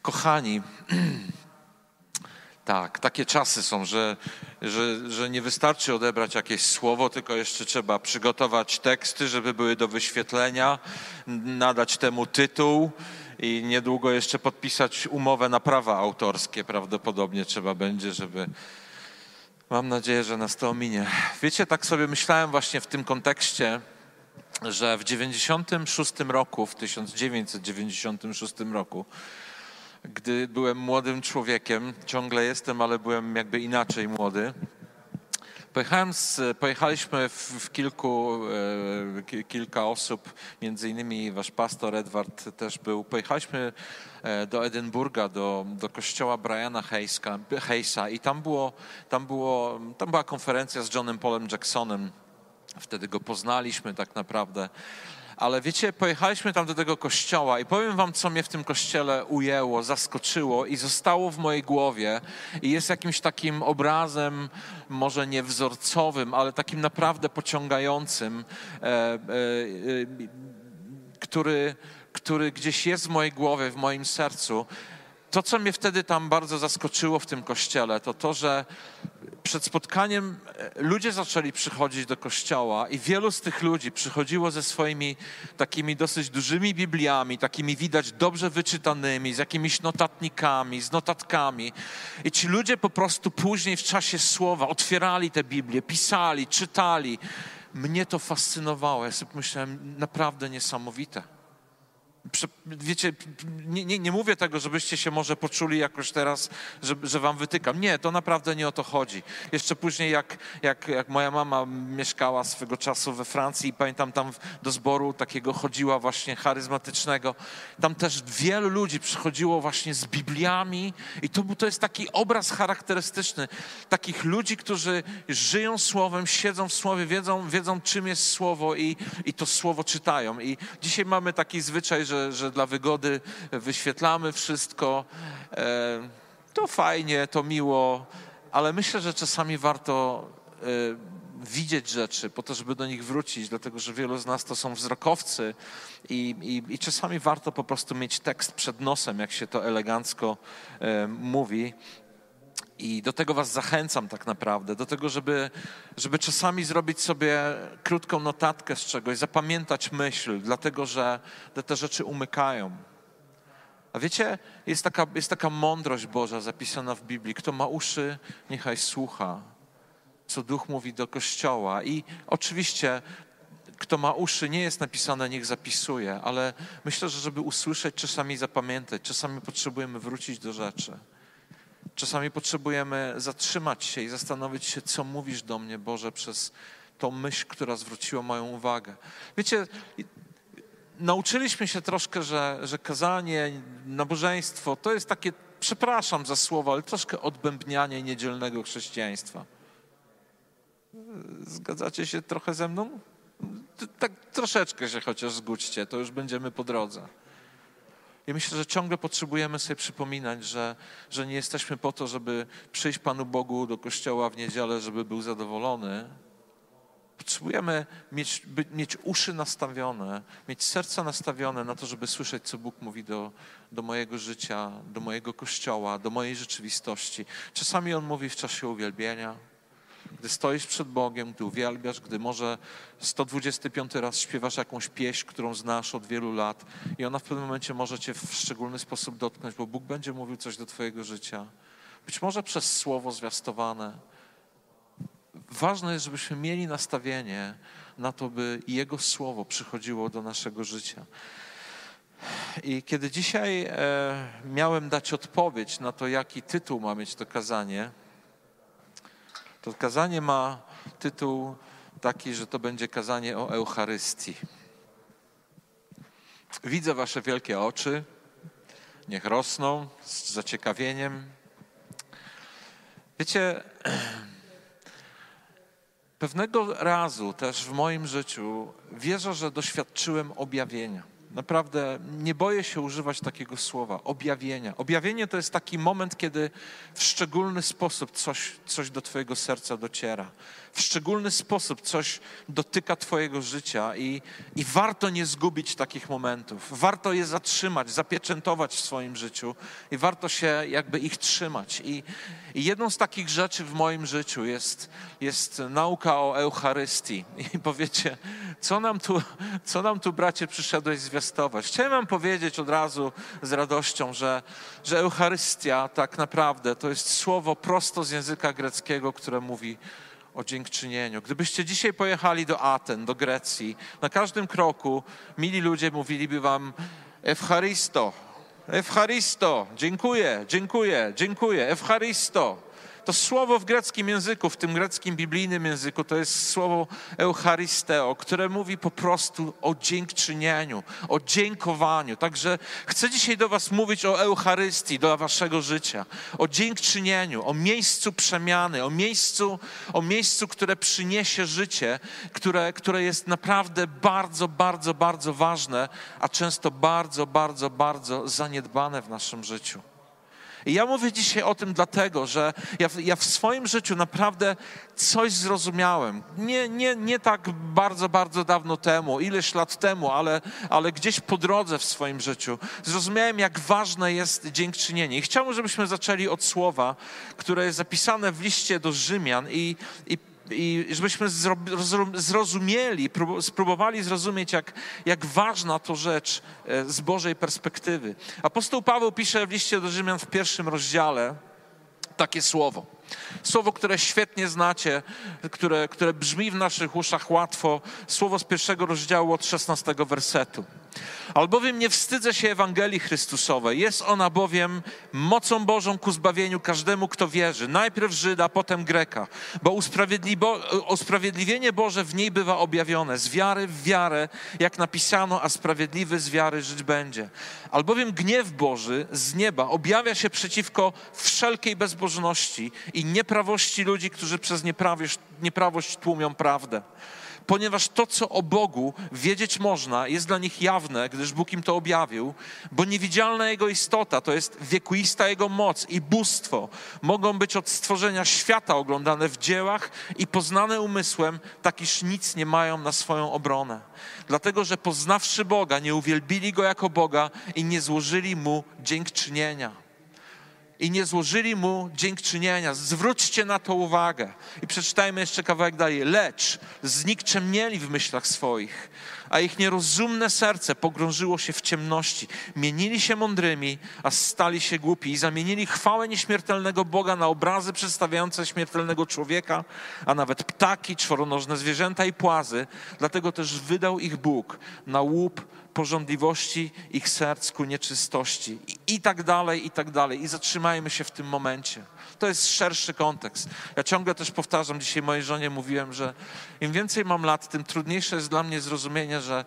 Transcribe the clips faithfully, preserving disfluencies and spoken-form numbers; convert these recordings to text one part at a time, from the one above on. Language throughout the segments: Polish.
Kochani, tak, takie czasy są, że, że, że nie wystarczy odebrać jakieś słowo, tylko jeszcze trzeba przygotować teksty, żeby były do wyświetlenia, nadać temu tytuł i niedługo jeszcze podpisać umowę na prawa autorskie. Prawdopodobnie trzeba będzie, żeby... Mam nadzieję, że nas to ominie. Wiecie, tak sobie myślałem właśnie w tym kontekście, że w dziewięćdziesiątym szóstym roku, w tysiąc dziewięćset dziewięćdziesiątym szóstym roku, gdy byłem młodym człowiekiem, ciągle jestem, ale byłem jakby inaczej młody, pojechałem z, pojechaliśmy w, w kilku, e, kilka osób, między innymi wasz pastor Edward też był, pojechaliśmy do Edynburga, do, do kościoła Briana Hayska, Hayesa i tam, było, tam, było, tam była konferencja z Johnem Paulem Jacksonem. Wtedy go poznaliśmy tak naprawdę. Ale wiecie, pojechaliśmy tam do tego kościoła i powiem wam, co mnie w tym kościele ujęło, zaskoczyło i zostało w mojej głowie i jest jakimś takim obrazem, może nie wzorcowym, ale takim naprawdę pociągającym, e, e, e, który, który gdzieś jest w mojej głowie, w moim sercu. To, co mnie wtedy tam bardzo zaskoczyło w tym kościele, to to, że przed spotkaniem ludzie zaczęli przychodzić do kościoła i wielu z tych ludzi przychodziło ze swoimi takimi dosyć dużymi Bibliami, takimi widać dobrze wyczytanymi, z jakimiś notatnikami, z notatkami. I ci ludzie po prostu później w czasie słowa otwierali te Biblię, pisali, czytali. Mnie to fascynowało. Ja sobie myślałem, naprawdę niesamowite. Wiecie, nie, nie, nie mówię tego, żebyście się może poczuli jakoś teraz, że, że wam wytykam. Nie, to naprawdę nie o to chodzi. Jeszcze później, jak, jak, jak moja mama mieszkała swego czasu we Francji i pamiętam, tam do zboru takiego chodziła właśnie charyzmatycznego, tam też wielu ludzi przychodziło właśnie z Bibliami i to, to jest taki obraz charakterystyczny takich ludzi, którzy żyją Słowem, siedzą w Słowie, wiedzą, wiedzą czym jest Słowo i, i to Słowo czytają. I dzisiaj mamy taki zwyczaj, że Że, że dla wygody wyświetlamy wszystko. E, to fajnie, to miło, ale myślę, że czasami warto e, widzieć rzeczy po to, żeby do nich wrócić, dlatego że wielu z nas to są wzrokowcy i, i, i czasami warto po prostu mieć tekst przed nosem, jak się to elegancko e, mówi. I do tego was zachęcam tak naprawdę, do tego, żeby, żeby czasami zrobić sobie krótką notatkę z czegoś, zapamiętać myśl, dlatego że te rzeczy umykają. A wiecie, jest taka, jest taka mądrość Boża zapisana w Biblii. Kto ma uszy, niechaj słucha, co Duch mówi do Kościoła. I oczywiście, kto ma uszy, nie jest napisane, niech zapisuje, ale myślę, że żeby usłyszeć, czasami zapamiętać, czasami potrzebujemy wrócić do rzeczy. Czasami potrzebujemy zatrzymać się i zastanowić się, co mówisz do mnie, Boże, przez tą myśl, która zwróciła moją uwagę. Wiecie, nauczyliśmy się troszkę, że, że kazanie, nabożeństwo to jest takie, przepraszam za słowo, ale troszkę odbębnianie niedzielnego chrześcijaństwa. Zgadzacie się trochę ze mną? Tak troszeczkę się chociaż zgódźcie, to już będziemy po drodze. I myślę, że ciągle potrzebujemy sobie przypominać, że, że nie jesteśmy po to, żeby przyjść Panu Bogu do kościoła w niedzielę, żeby był zadowolony. Potrzebujemy mieć, by, mieć uszy nastawione, mieć serce nastawione na to, żeby słyszeć, co Bóg mówi do, do mojego życia, do mojego kościoła, do mojej rzeczywistości. Czasami On mówi w czasie uwielbienia. Gdy stoisz przed Bogiem, gdy uwielbiasz, gdy może sto dwudziesty piąty raz śpiewasz jakąś pieśń, którą znasz od wielu lat i ona w pewnym momencie może cię w szczególny sposób dotknąć, bo Bóg będzie mówił coś do twojego życia. Być może przez słowo zwiastowane. Ważne jest, żebyśmy mieli nastawienie na to, by Jego słowo przychodziło do naszego życia. I kiedy dzisiaj e, miałem dać odpowiedź na to, jaki tytuł ma mieć to kazanie, to kazanie ma tytuł taki, że to będzie kazanie o Eucharystii. Widzę wasze wielkie oczy, niech rosną z zaciekawieniem. Wiecie, pewnego razu też w moim życiu wierzę, że doświadczyłem objawienia. Naprawdę nie boję się używać takiego słowa, objawienia. Objawienie to jest taki moment, kiedy w szczególny sposób coś, coś do twojego serca dociera. W szczególny sposób coś dotyka twojego życia i, i warto nie zgubić takich momentów. Warto je zatrzymać, zapieczętować w swoim życiu i warto się jakby ich trzymać. I, i jedną z takich rzeczy w moim życiu jest, jest nauka o Eucharystii. I powiecie, co nam tu, co nam tu bracie przyszedłeś zwiastować? Chciałem wam powiedzieć od razu z radością, że, że Eucharystia tak naprawdę to jest słowo prosto z języka greckiego, które mówi o dziękczynieniu. Gdybyście dzisiaj pojechali do Aten, do Grecji, na każdym kroku mili ludzie mówiliby wam Eucharisto, Eucharisto, dziękuję, dziękuję, dziękuję, Eucharisto. To słowo w greckim języku, w tym greckim biblijnym języku, to jest słowo Eucharisteo, które mówi po prostu o dziękczynieniu, o dziękowaniu. Także chcę dzisiaj do was mówić o Eucharystii, do waszego życia, o dziękczynieniu, o miejscu przemiany, o miejscu, o miejscu, które przyniesie życie, które, które jest naprawdę bardzo, bardzo, bardzo ważne, a często bardzo, bardzo, bardzo zaniedbane w naszym życiu. I ja mówię dzisiaj o tym dlatego, że ja, ja w swoim życiu naprawdę coś zrozumiałem. Nie, nie, nie tak bardzo, bardzo dawno temu, ileś lat temu, ale, ale gdzieś po drodze w swoim życiu zrozumiałem, jak ważne jest dziękczynienie. I chciałbym, żebyśmy zaczęli od słowa, które jest zapisane w liście do Rzymian i, i I żebyśmy zrozumieli, spróbowali zrozumieć, jak, jak ważna to rzecz z Bożej perspektywy. Apostoł Paweł pisze w liście do Rzymian w pierwszym rozdziale takie słowo. Słowo, które świetnie znacie, które, które brzmi w naszych uszach łatwo. Słowo z pierwszego rozdziału od szesnastego wersetu. Albowiem nie wstydzę się Ewangelii Chrystusowej. Jest ona bowiem mocą Bożą ku zbawieniu każdemu, kto wierzy. Najpierw Żyda, potem Greka. Bo usprawiedliwienie Boże w niej bywa objawione. Z wiary w wiarę, jak napisano, a sprawiedliwy z wiary żyć będzie. Albowiem gniew Boży z nieba objawia się przeciwko wszelkiej bezbożności i nieprawości ludzi, którzy przez nieprawość, nieprawość tłumią prawdę. Ponieważ to, co o Bogu wiedzieć można, jest dla nich jawne, gdyż Bóg im to objawił, bo niewidzialna Jego istota, to jest wiekuista Jego moc i bóstwo, mogą być od stworzenia świata oglądane w dziełach i poznane umysłem, tak iż nic nie mają na swoją obronę. Dlatego, że poznawszy Boga, nie uwielbili Go jako Boga i nie złożyli Mu dziękczynienia. I nie złożyli Mu dziękczynienia. Zwróćcie na to uwagę. I przeczytajmy jeszcze kawałek dalej. Lecz znikczemnieli w myślach swoich, a ich nierozumne serce pogrążyło się w ciemności. Mienili się mądrymi, a stali się głupi i zamienili chwałę nieśmiertelnego Boga na obrazy przedstawiające śmiertelnego człowieka, a nawet ptaki, czworonożne zwierzęta i płazy. Dlatego też wydał ich Bóg na łup pożądliwości ich serc ku nieczystości. I, I tak dalej, i tak dalej. I zatrzymajmy się w tym momencie. To jest szerszy kontekst. Ja ciągle też powtarzam, dzisiaj mojej żonie mówiłem, że im więcej mam lat, tym trudniejsze jest dla mnie zrozumienie, że,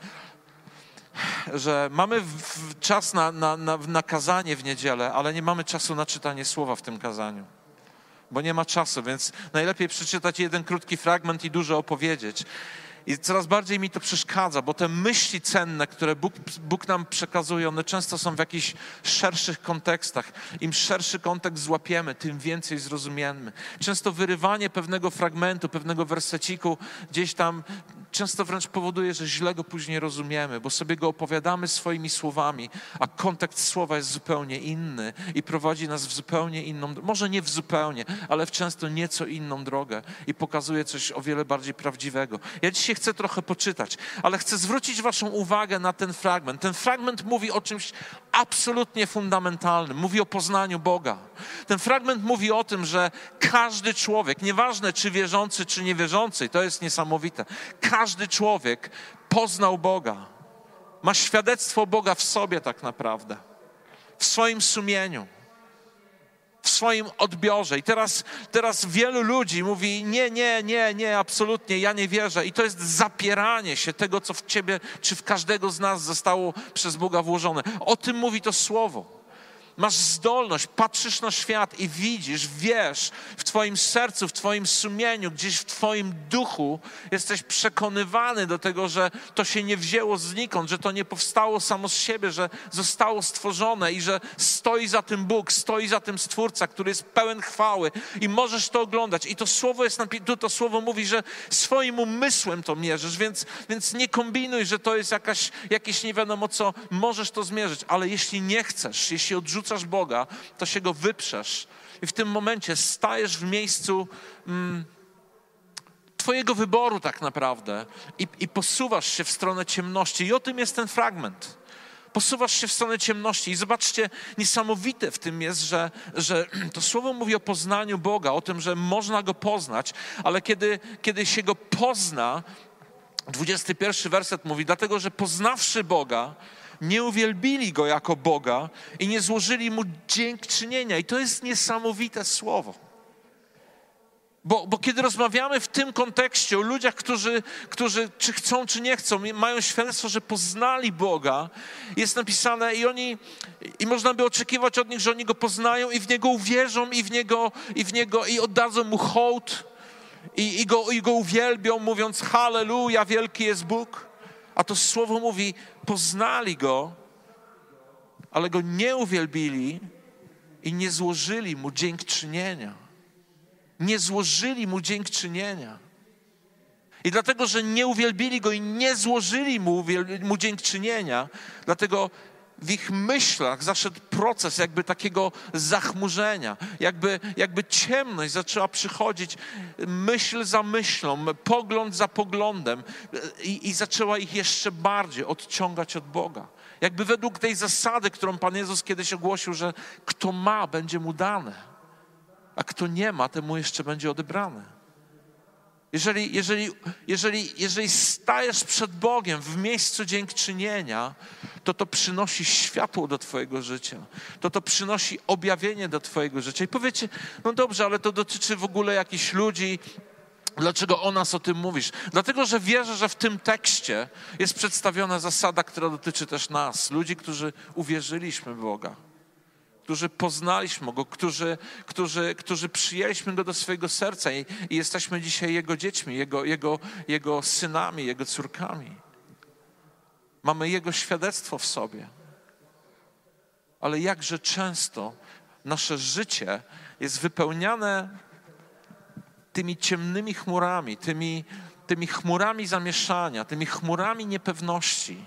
że mamy w, czas na, na, na, na kazanie w niedzielę, ale nie mamy czasu na czytanie słowa w tym kazaniu. Bo nie ma czasu, więc najlepiej przeczytać jeden krótki fragment i dużo opowiedzieć. I coraz bardziej mi to przeszkadza, bo te myśli cenne, które Bóg, Bóg nam przekazuje, one często są w jakichś szerszych kontekstach. Im szerszy kontekst złapiemy, tym więcej zrozumiemy. Często wyrywanie pewnego fragmentu, pewnego werseciku gdzieś tam często wręcz powoduje, że źle go później rozumiemy, bo sobie go opowiadamy swoimi słowami, a kontekst słowa jest zupełnie inny i prowadzi nas w zupełnie inną, może nie w zupełnie, ale w często nieco inną drogę i pokazuje coś o wiele bardziej prawdziwego. Ja dzisiaj chcę trochę poczytać, ale chcę zwrócić waszą uwagę na ten fragment. Ten fragment mówi o czymś absolutnie fundamentalnym. Mówi o poznaniu Boga. Ten fragment mówi o tym, że każdy człowiek, nieważne czy wierzący, czy niewierzący, i to jest niesamowite, każdy człowiek poznał Boga. Ma świadectwo Boga w sobie tak naprawdę. W swoim sumieniu. W swoim odbiorze. I teraz, teraz wielu ludzi mówi nie, nie, nie, nie, absolutnie, ja nie wierzę. I to jest zapieranie się tego, co w ciebie, czy w każdego z nas zostało przez Boga włożone. O tym mówi to słowo. masz zdolność, patrzysz na świat i widzisz, wiesz, w twoim sercu, w twoim sumieniu, gdzieś w twoim duchu jesteś przekonywany do tego, że to się nie wzięło znikąd, że to nie powstało samo z siebie, że zostało stworzone i że stoi za tym Bóg, stoi za tym Stwórca, który jest pełen chwały i możesz to oglądać. I to słowo jest napisane, to słowo mówi, że swoim umysłem to mierzysz, więc, więc nie kombinuj, że to jest jakaś, jakieś nie wiadomo co, możesz to zmierzyć, ale jeśli nie chcesz, jeśli odrzucasz Boga, to się Go wyprzesz i w tym momencie stajesz w miejscu mm, twojego wyboru tak naprawdę i, i posuwasz się w stronę ciemności. I o tym jest ten fragment. Posuwasz się w stronę ciemności i zobaczcie, niesamowite w tym jest, że, że to słowo mówi o poznaniu Boga, o tym, że można Go poznać, ale kiedy, kiedy się Go pozna, dwudziesty pierwszy werset mówi, dlatego, że poznawszy Boga, nie uwielbili Go jako Boga i nie złożyli Mu dziękczynienia. I to jest niesamowite słowo. Bo, bo kiedy rozmawiamy w tym kontekście o ludziach, którzy, którzy czy chcą, czy nie chcą, mają świadectwo, że poznali Boga, jest napisane i oni, i można by oczekiwać od nich, że oni Go poznają i w Niego uwierzą i w Niego, i w Niego, i oddadzą Mu hołd i, i, go, i Go uwielbią, mówiąc halleluja, wielki jest Bóg. A to słowo mówi, poznali Go, ale Go nie uwielbili i nie złożyli Mu dziękczynienia. Nie złożyli Mu dziękczynienia. I dlatego, że nie uwielbili Go i nie złożyli Mu, mu dziękczynienia, dlatego w ich myślach zaszedł proces jakby takiego zachmurzenia, jakby, jakby ciemność zaczęła przychodzić myśl za myślą, pogląd za poglądem i, i zaczęła ich jeszcze bardziej odciągać od Boga. Jakby według tej zasady, którą Pan Jezus kiedyś ogłosił, że kto ma, będzie mu dane, a kto nie ma, temu jeszcze będzie odebrane. Jeżeli, jeżeli, jeżeli, jeżeli stajesz przed Bogiem w miejscu dziękczynienia, to to przynosi światło do twojego życia. To to przynosi objawienie do twojego życia. I powiecie, no dobrze, ale to dotyczy w ogóle jakichś ludzi. Dlaczego o nas o tym mówisz? Dlatego, że wierzę, że w tym tekście jest przedstawiona zasada, która dotyczy też nas. Ludzi, którzy uwierzyliśmy w Boga. Którzy poznaliśmy Go, którzy, którzy, którzy przyjęliśmy Go do swojego serca i, i jesteśmy dzisiaj Jego dziećmi, Jego, Jego, Jego synami, Jego córkami. Mamy Jego świadectwo w sobie. Ale jakże często nasze życie jest wypełniane tymi ciemnymi chmurami, tymi, tymi chmurami zamieszania, tymi chmurami niepewności.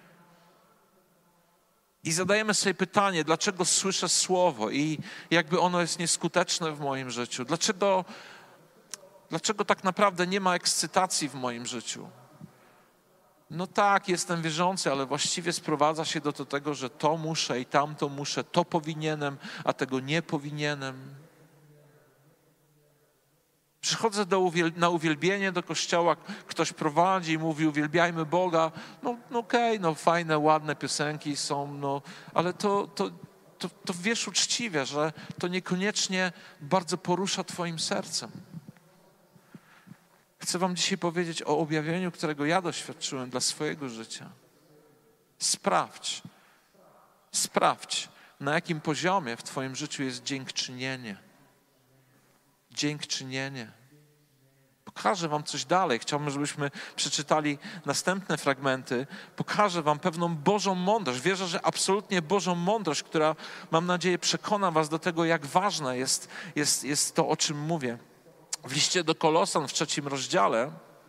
I zadajemy sobie pytanie, dlaczego słyszę słowo i jakby ono jest nieskuteczne w moim życiu? Dlaczego, dlaczego tak naprawdę nie ma ekscytacji w moim życiu? No tak, jestem wierzący, ale właściwie sprowadza się do tego, że to muszę i tamto muszę, to powinienem, a tego nie powinienem. Przychodzę do uwiel- na uwielbienie do kościoła, ktoś prowadzi i mówi uwielbiajmy Boga. No, no okej, okay, no fajne, ładne piosenki są, no, ale to, to, to, to wiesz uczciwie, że to niekoniecznie bardzo porusza twoim sercem. Chcę wam dzisiaj powiedzieć o objawieniu, którego ja doświadczyłem dla swojego życia. Sprawdź, sprawdź, na jakim poziomie w twoim życiu jest dziękczynienie. Dziękczynienie. Pokażę wam coś dalej. Chciałbym, żebyśmy przeczytali następne fragmenty. Pokażę wam pewną Bożą mądrość. Wierzę, że absolutnie Bożą mądrość, która, mam nadzieję, przekona was do tego, jak ważne jest, jest, jest to, o czym mówię. W liście do Kolosan w trzecim rozdziale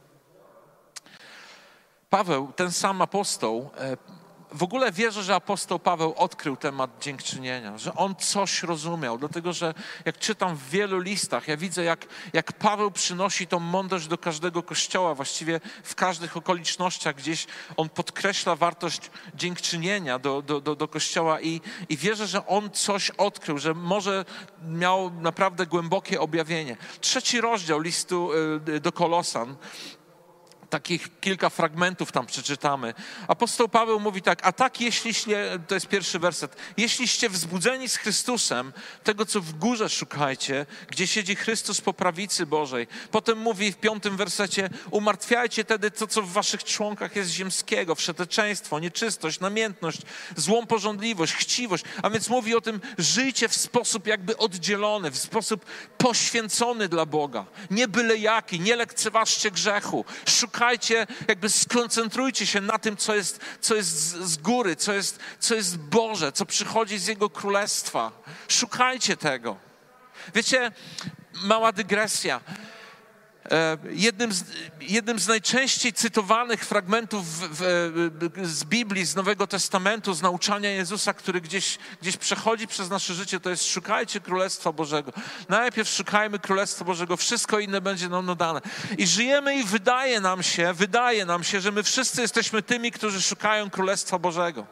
Paweł, ten sam apostoł, w ogóle wierzę, że apostoł Paweł odkrył temat dziękczynienia, że on coś rozumiał, dlatego że jak czytam w wielu listach, ja widzę jak, jak Paweł przynosi tą mądrość do każdego kościoła, właściwie w każdych okolicznościach gdzieś on podkreśla wartość dziękczynienia do, do, do, do kościoła i, i wierzę, że on coś odkrył, że może miał naprawdę głębokie objawienie. Trzeci rozdział listu do Kolosan. Takich kilka fragmentów tam przeczytamy. Apostoł Paweł mówi tak, a tak jeśliście, to jest pierwszy werset, jeśliście wzbudzeni z Chrystusem, tego co w górze szukajcie, gdzie siedzi Chrystus po prawicy Bożej. Potem mówi w piątym wersecie, umartwiajcie tedy to, co w waszych członkach jest ziemskiego, wszeteczeństwo, nieczystość, namiętność, złą pożądliwość, chciwość. A więc mówi o tym, żyjcie w sposób jakby oddzielony, w sposób poświęcony dla Boga. Nie byle jaki, nie lekceważcie grzechu. Szukajcie, jakby skoncentrujcie się na tym, co jest, co jest z, z góry, co jest, co jest Boże, co przychodzi z Jego Królestwa. Szukajcie tego. Wiecie, mała dygresja. Jednym z, jednym z najczęściej cytowanych fragmentów w, w, z Biblii, z Nowego Testamentu, z nauczania Jezusa, który gdzieś, gdzieś przechodzi przez nasze życie, to jest szukajcie Królestwa Bożego. Najpierw szukajmy Królestwa Bożego, wszystko inne będzie nam dodane. I żyjemy i wydaje nam się, wydaje nam się, że my wszyscy jesteśmy tymi, którzy szukają Królestwa Bożego.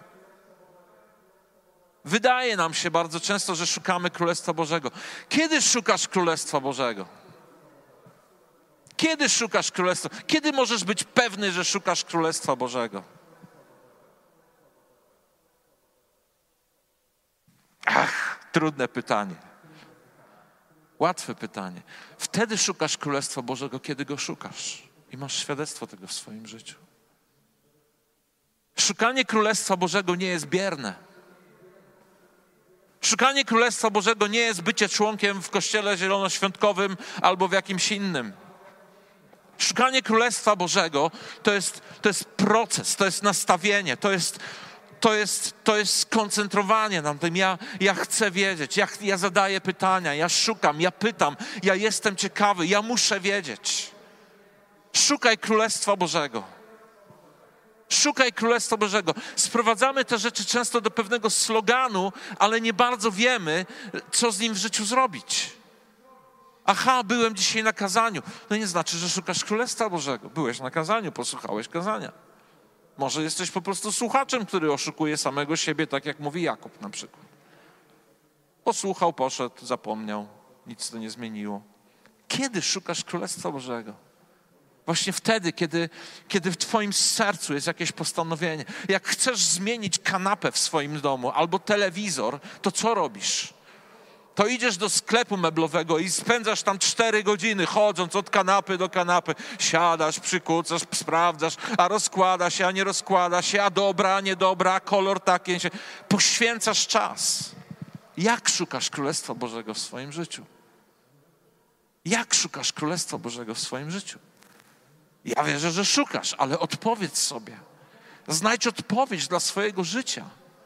Wydaje nam się bardzo często, że szukamy Królestwa Bożego. Kiedy szukasz Królestwa Bożego? Kiedy szukasz Królestwa? Kiedy możesz być pewny, że szukasz Królestwa Bożego? Ach, trudne pytanie. Łatwe pytanie. Wtedy szukasz Królestwa Bożego, kiedy Go szukasz. I masz świadectwo tego w swoim życiu. Szukanie Królestwa Bożego nie jest bierne. Szukanie Królestwa Bożego nie jest bycie członkiem w kościele zielonoświątkowym albo w jakimś innym. Szukanie Królestwa Bożego to jest, to jest proces, to jest nastawienie, to jest, to jest, to jest skoncentrowanie na tym. Ja, ja chcę wiedzieć, ja, ja zadaję pytania, ja szukam, ja pytam, ja jestem ciekawy, ja muszę wiedzieć. Szukaj Królestwa Bożego. Szukaj Królestwa Bożego. Sprowadzamy te rzeczy często do pewnego sloganu, ale nie bardzo wiemy, co z nim w życiu zrobić. Aha, byłem dzisiaj na kazaniu. No nie znaczy, że szukasz Królestwa Bożego. Byłeś na kazaniu, posłuchałeś kazania. Może jesteś po prostu słuchaczem, który oszukuje samego siebie, tak jak mówi Jakub na przykład. Posłuchał, poszedł, zapomniał. Nic to nie zmieniło. Kiedy szukasz Królestwa Bożego? Właśnie wtedy, kiedy, kiedy w twoim sercu jest jakieś postanowienie. Jak chcesz zmienić kanapę w swoim domu albo telewizor, to co robisz? To idziesz do sklepu meblowego i spędzasz tam cztery godziny chodząc od kanapy do kanapy. Siadasz, przykucasz, sprawdzasz, a rozkłada się, a nie rozkłada się, a dobra, a niedobra, a kolor taki. Poświęcasz czas. Jak szukasz Królestwa Bożego w swoim życiu? Jak szukasz Królestwa Bożego w swoim życiu? Ja wierzę, że szukasz, ale odpowiedz sobie. Znajdź odpowiedź dla swojego życia.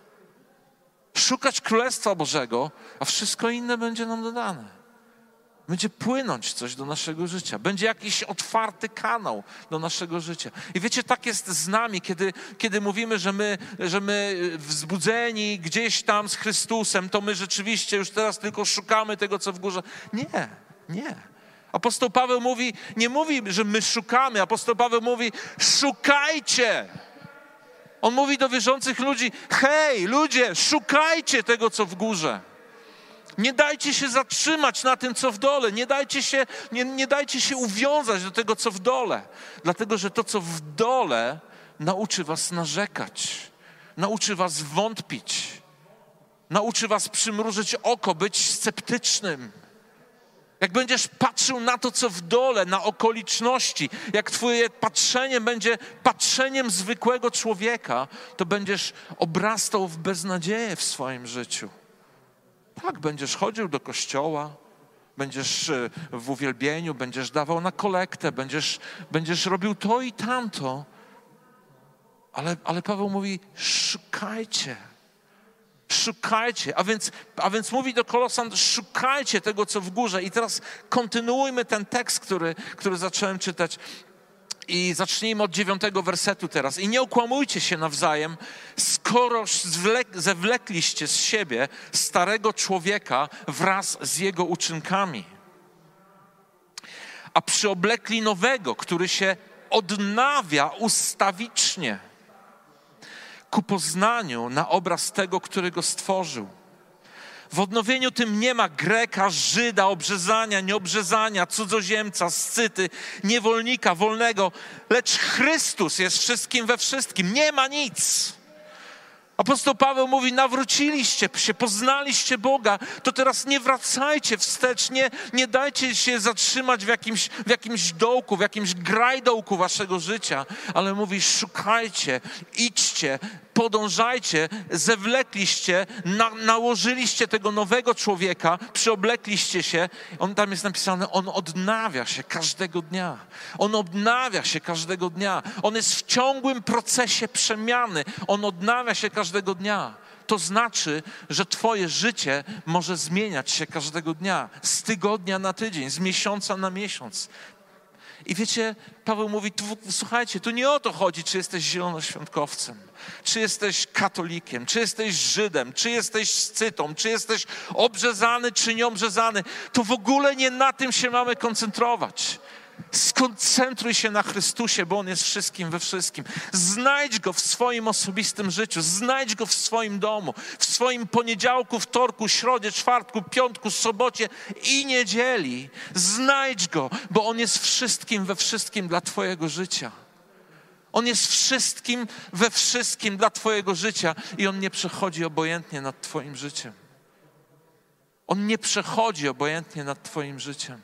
Szukać Królestwa Bożego, a wszystko inne będzie nam dodane. Będzie płynąć coś do naszego życia. Będzie jakiś otwarty kanał do naszego życia. I wiecie, tak jest z nami, kiedy, kiedy mówimy, że my, że my wzbudzeni gdzieś tam z Chrystusem, to my rzeczywiście już teraz tylko szukamy tego, co w górze. Nie, nie. Apostoł Paweł mówi, nie mówi, że my szukamy. Apostoł Paweł mówi, szukajcie. On mówi do wierzących ludzi, hej, ludzie, szukajcie tego, co w górze. Nie dajcie się zatrzymać na tym, co w dole. Nie dajcie się, nie, nie dajcie się uwiązać do tego, co w dole. Dlatego, że to, co w dole, nauczy was narzekać. Nauczy was wątpić. Nauczy was przymrużyć oko, być sceptycznym. Jak będziesz patrzył na to, co w dole, na okoliczności, jak twoje patrzenie będzie patrzeniem zwykłego człowieka, to będziesz obrastał w beznadzieję w swoim życiu. Tak, będziesz chodził do kościoła, będziesz w uwielbieniu, będziesz dawał na kolektę, będziesz, będziesz robił to i tamto. Ale, ale Paweł mówi, szukajcie. Szukajcie, a więc, a więc mówi do Kolosan, szukajcie tego, co w górze. I teraz kontynuujmy ten tekst, który, który zacząłem czytać. I zacznijmy od dziewiątego wersetu teraz. I nie okłamujcie się nawzajem, skoro zwlek, zewlekliście z siebie starego człowieka wraz z jego uczynkami, a przyoblekli nowego, który się odnawia ustawicznie ku poznaniu na obraz tego, który go stworzył. W odnowieniu tym nie ma Greka, Żyda, obrzezania, nieobrzezania, cudzoziemca, scyty, niewolnika, wolnego, lecz Chrystus jest wszystkim we wszystkim. Nie ma nic. Apostoł Paweł mówi, nawróciliście się, poznaliście Boga, to teraz nie wracajcie wstecz, nie, nie dajcie się zatrzymać w jakimś, w jakimś dołku, w jakimś grajdołku waszego życia, ale mówi, szukajcie, idźcie, podążajcie, zewlekliście, na, nałożyliście tego nowego człowieka, przyoblekliście się. On tam jest napisane, on odnawia się każdego dnia. On odnawia się każdego dnia. On jest w ciągłym procesie przemiany. On odnawia się każdego dnia. To znaczy, że twoje życie może zmieniać się każdego dnia, z tygodnia na tydzień, z miesiąca na miesiąc. I wiecie, Paweł mówi, tu, słuchajcie, tu nie o to chodzi, czy jesteś zielonoświątkowcem, czy jesteś katolikiem, czy jesteś Żydem, czy jesteś scytą, czy jesteś obrzezany, czy nieobrzezany. To w ogóle nie na tym się mamy koncentrować. Skoncentruj się na Chrystusie, bo On jest wszystkim we wszystkim. Znajdź Go w swoim osobistym życiu, znajdź Go w swoim domu, w swoim poniedziałku, wtorku, środzie, czwartku, piątku, sobocie i niedzieli. Znajdź Go, bo On jest wszystkim we wszystkim dla twojego życia. On jest wszystkim we wszystkim dla twojego życia i On nie przechodzi obojętnie nad twoim życiem. On nie przechodzi obojętnie nad twoim życiem.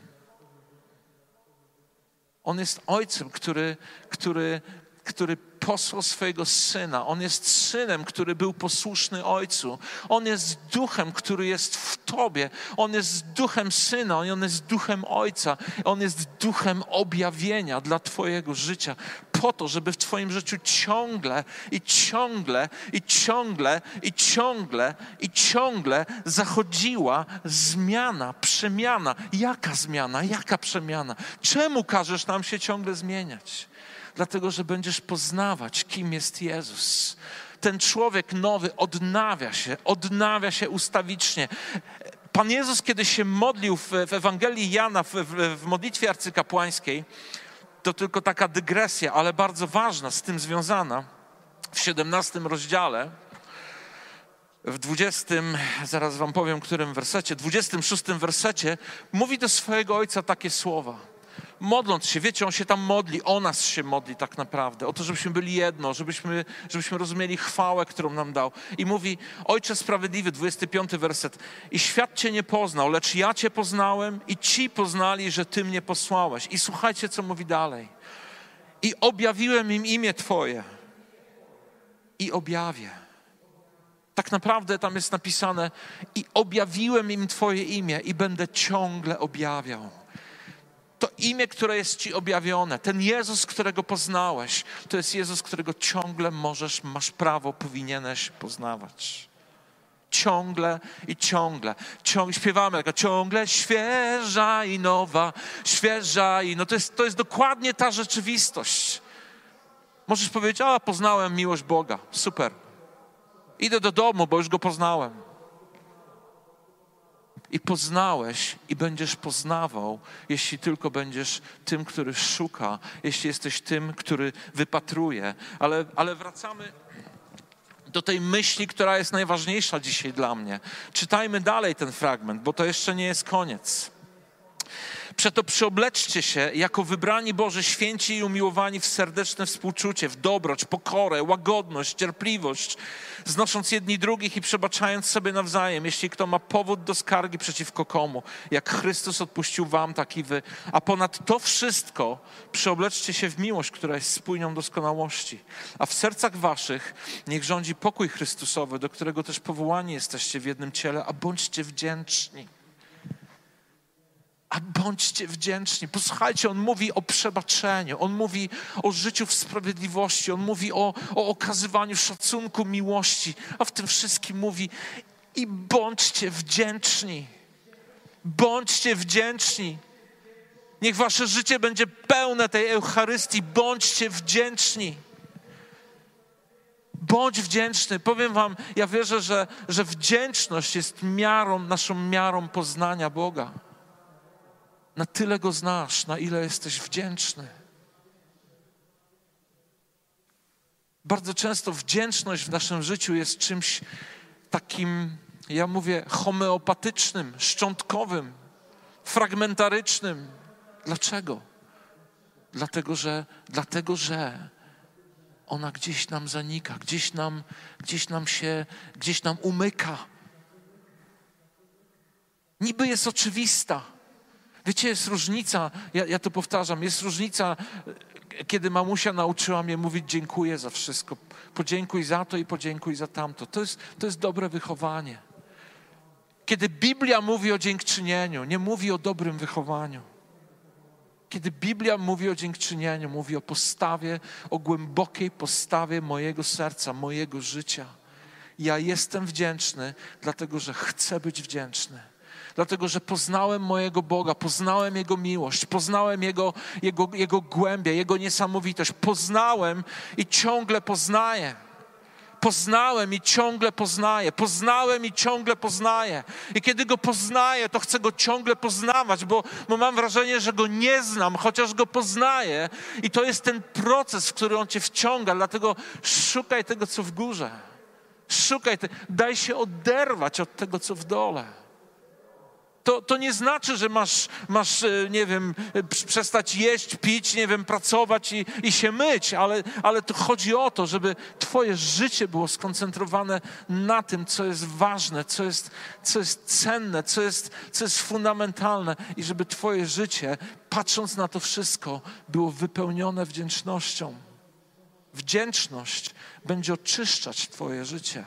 On jest Ojcem, który, który, który posłał swojego Syna. On jest Synem, który był posłuszny Ojcu. On jest Duchem, który jest w tobie. On jest Duchem Syna, On jest Duchem Ojca. On jest Duchem objawienia dla twojego życia. Po to, żeby w twoim życiu ciągle i ciągle i ciągle i ciągle i ciągle zachodziła zmiana, przemiana. Jaka zmiana? Jaka przemiana? Czemu każesz nam się ciągle zmieniać? Dlatego, że będziesz poznawać, kim jest Jezus. Ten człowiek nowy odnawia się, odnawia się ustawicznie. Pan Jezus, kiedy się modlił w, w Ewangelii Jana, w, w, w modlitwie arcykapłańskiej, to tylko taka dygresja, ale bardzo ważna, z tym związana, w siedemnastym rozdziale, w dwudziestym, zaraz wam powiem, którym wersecie, dwudziestym szóstym wersecie, mówi do swojego Ojca takie słowa. Modląc się, wiecie, On się tam modli, o nas się modli tak naprawdę, o to, żebyśmy byli jedno, żebyśmy, żebyśmy rozumieli chwałę, którą nam dał. I mówi, Ojcze Sprawiedliwy, dwudziesty piąty werset, i świat Cię nie poznał, lecz ja Cię poznałem i ci poznali, że Ty mnie posłałeś. I słuchajcie, co mówi dalej. I objawiłem im imię Twoje i objawię. Tak naprawdę tam jest napisane, i objawiłem im Twoje imię i będę ciągle objawiał. To imię, które jest Ci objawione, ten Jezus, którego poznałeś, to jest Jezus, którego ciągle możesz, masz prawo, powinieneś poznawać. Ciągle i ciągle. Ciągle śpiewamy jako ciągle świeża i nowa, świeża i no to jest, to jest dokładnie ta rzeczywistość. Możesz powiedzieć, a poznałem miłość Boga, super. Idę do domu, bo już Go poznałem. I poznałeś i będziesz poznawał, jeśli tylko będziesz tym, który szuka, jeśli jesteś tym, który wypatruje. Ale, ale wracamy do tej myśli, która jest najważniejsza dzisiaj dla mnie. Czytajmy dalej ten fragment, bo to jeszcze nie jest koniec. Przeto przyobleczcie się jako wybrani Boży, święci i umiłowani w serdeczne współczucie, w dobroć, pokorę, łagodność, cierpliwość, znosząc jedni drugich i przebaczając sobie nawzajem, jeśli kto ma powód do skargi przeciwko komu. Jak Chrystus odpuścił wam, tak i wy. A ponad to wszystko przyobleczcie się w miłość, która jest spójnią doskonałości. A w sercach waszych niech rządzi pokój Chrystusowy, do którego też powołani jesteście w jednym ciele, a bądźcie wdzięczni. A bądźcie wdzięczni. Posłuchajcie, On mówi o przebaczeniu, On mówi o życiu w sprawiedliwości, On mówi o, o okazywaniu szacunku, miłości, a w tym wszystkim mówi i bądźcie wdzięczni. Bądźcie wdzięczni. Niech wasze życie będzie pełne tej Eucharystii. Bądźcie wdzięczni. Bądź wdzięczny. Powiem wam, ja wierzę, że, że wdzięczność jest miarą, naszą miarą poznania Boga. Na tyle Go znasz, na ile jesteś wdzięczny. Bardzo często wdzięczność w naszym życiu jest czymś takim Ja mówię homeopatycznym, szczątkowym, fragmentarycznym. Dlaczego? Dlatego, że, dlatego, że ona gdzieś nam zanika, gdzieś nam, gdzieś nam się, gdzieś nam umyka. Niby jest oczywista. Wiecie, jest różnica, ja, ja to powtarzam, jest różnica, kiedy mamusia nauczyła mnie mówić dziękuję za wszystko. Podziękuj za to i podziękuj za tamto. To jest, to jest dobre wychowanie. Kiedy Biblia mówi o dziękczynieniu, nie mówi o dobrym wychowaniu. Kiedy Biblia mówi o dziękczynieniu, mówi o postawie, o głębokiej postawie mojego serca, mojego życia. Ja jestem wdzięczny, dlatego że chcę być wdzięczny. Dlatego, że poznałem mojego Boga, poznałem Jego miłość, poznałem Jego, Jego, Jego głębię, Jego niesamowitość. Poznałem i ciągle poznaję. Poznałem i ciągle poznaję. Poznałem i ciągle poznaję. I kiedy Go poznaję, to chcę Go ciągle poznawać, bo, bo mam wrażenie, że Go nie znam, chociaż Go poznaję. I to jest ten proces, w który On cię wciąga. Dlatego szukaj tego, co w górze. Szukaj, te, daj się oderwać od tego, co w dole. To, to nie znaczy, że masz, masz, nie wiem, przestać jeść, pić, nie wiem, pracować i, i się myć, ale, ale to chodzi o to, żeby twoje życie było skoncentrowane na tym, co jest ważne, co jest, co jest cenne, co jest, co jest fundamentalne i żeby twoje życie, patrząc na to wszystko, było wypełnione wdzięcznością. Wdzięczność będzie oczyszczać twoje życie.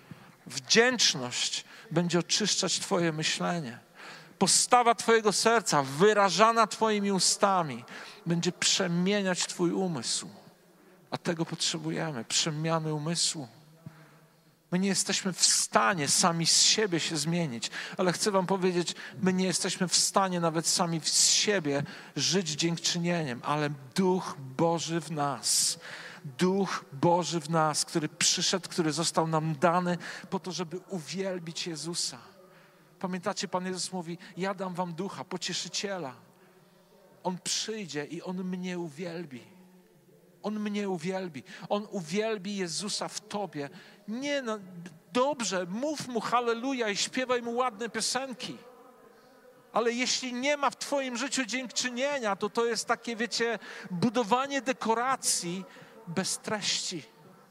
Wdzięczność będzie oczyszczać twoje myślenie. Postawa twojego serca, wyrażana twoimi ustami, będzie przemieniać twój umysł. A tego potrzebujemy, przemiany umysłu. My nie jesteśmy w stanie sami z siebie się zmienić, ale chcę wam powiedzieć, my nie jesteśmy w stanie nawet sami z siebie żyć dziękczynieniem, ale Duch Boży w nas, Duch Boży w nas, który przyszedł, który został nam dany po to, żeby uwielbić Jezusa. Pamiętacie, Pan Jezus mówi, ja dam wam Ducha, Pocieszyciela. On przyjdzie i On mnie uwielbi. On mnie uwielbi. On uwielbi Jezusa w tobie. Nie, no, dobrze, mów Mu halleluja i śpiewaj Mu ładne piosenki. Ale jeśli nie ma w twoim życiu dziękczynienia, to to jest takie, wiecie, budowanie dekoracji bez treści.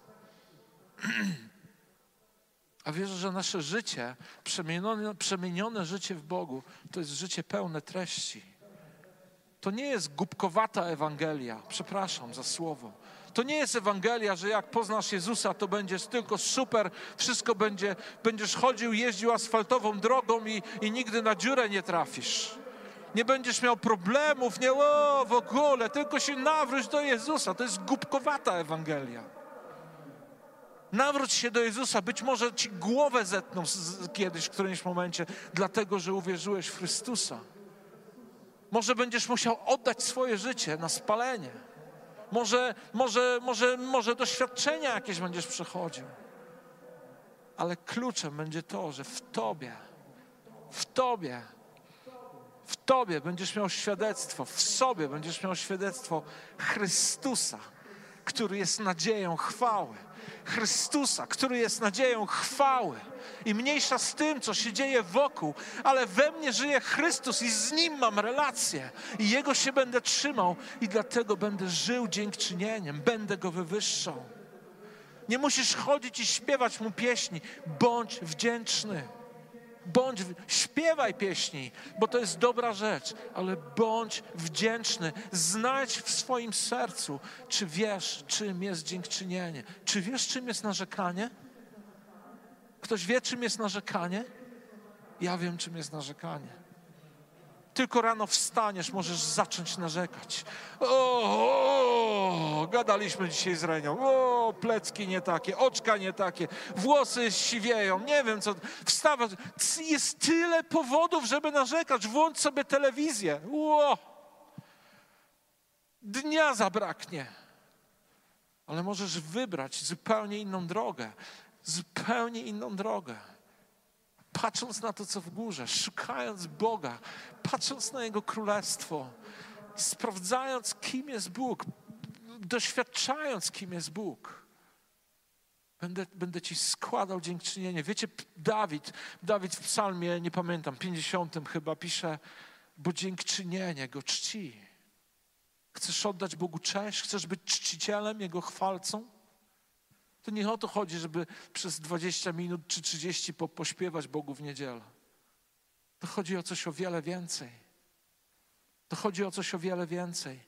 A wierzę, że nasze życie, przemienione, przemienione życie w Bogu, to jest życie pełne treści. To nie jest głupkowata Ewangelia, przepraszam za słowo. To nie jest Ewangelia, że jak poznasz Jezusa, to będziesz tylko super, wszystko będzie, będziesz chodził, jeździł asfaltową drogą i, i nigdy na dziurę nie trafisz. Nie będziesz miał problemów, nie o, w ogóle, tylko się nawróć do Jezusa. To jest głupkowata Ewangelia. Nawróć się do Jezusa, być może ci głowę zetną z, kiedyś, w którymś momencie, dlatego, że uwierzyłeś w Chrystusa. Może będziesz musiał oddać swoje życie na spalenie. Może, może, może, może doświadczenia jakieś będziesz przechodził. Ale kluczem będzie to, że w Tobie, w Tobie, w Tobie będziesz miał świadectwo, w sobie będziesz miał świadectwo Chrystusa, który jest nadzieją chwały. Chrystusa, który jest nadzieją chwały. I mniejsza z tym, co się dzieje wokół, ale we mnie żyje Chrystus i z Nim mam relację. I Jego się będę trzymał i dlatego będę żył dziękczynieniem, będę Go wywyższał. Nie musisz chodzić i śpiewać Mu pieśni. Bądź wdzięczny. Bądź, śpiewaj pieśni, bo to jest dobra rzecz, ale bądź wdzięczny. Znajdź w swoim sercu, czy wiesz, czym jest dziękczynienie. Czy wiesz, czym jest narzekanie? Ktoś wie, czym jest narzekanie? Ja wiem, czym jest narzekanie. Tylko rano wstaniesz, możesz zacząć narzekać. O, o, gadaliśmy dzisiaj z Renią. O, plecki nie takie, oczka nie takie, włosy siwieją, nie wiem co. Wstawać. Jest tyle powodów, żeby narzekać. Włącz sobie telewizję. Ło. Dnia zabraknie. Ale możesz wybrać zupełnie inną drogę. Zupełnie inną drogę. Patrząc na to, co w górze, szukając Boga, patrząc na Jego Królestwo, sprawdzając, kim jest Bóg, doświadczając, kim jest Bóg. Będę, będę Ci składał dziękczynienie. Wiecie, Dawid, Dawid w psalmie, nie pamiętam, pięćdziesiątym chyba pisze, bo dziękczynienie Go czci. Chcesz oddać Bogu cześć? Chcesz być czcicielem, Jego chwalcą? To nie o to chodzi, żeby przez dwadzieścia minut czy trzydzieści po, pośpiewać Bogu w niedzielę. To chodzi o coś o wiele więcej. To chodzi o coś o wiele więcej.